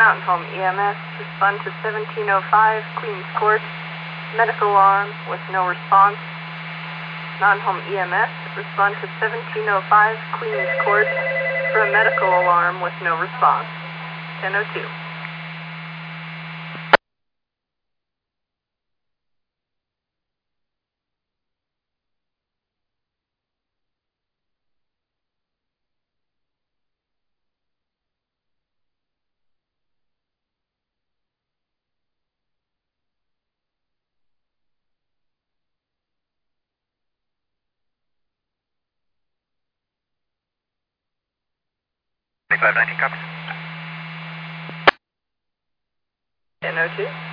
Mountain Home EMS, respond to 1705 Queens Court. Medical alarm with no response. Mountain Home EMS, respond to 1705 Queens Court for a medical alarm with no response. 10:02. Five 19 copies. 10:02.